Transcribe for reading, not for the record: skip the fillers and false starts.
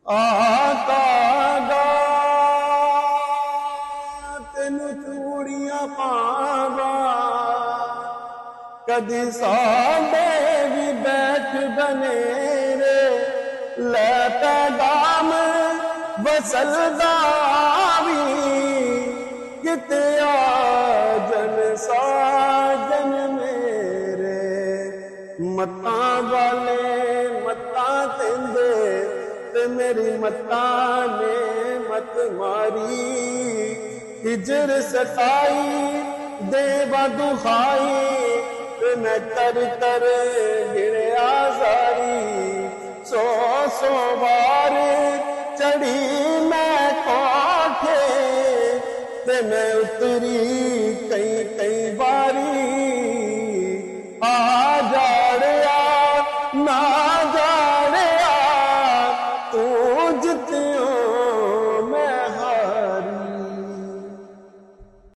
आका दा तेनू चूड़ियां पावा कदी साडे भी बैठ बनेरे लै पैगाम वसलदा भी किते आजन साजन मेरे मत्ता वाले मत्ता तेंदे ते मेरी मत्ता ने मत मारी हिजर सताई देवा दुखाई ते मैं कर कर गिरया सारी सौ सौ बार चढ़ी मैं कोठे ते मैं उतरी कई कई बारी आ जाड़िया ना जाड़िया तू जित्यो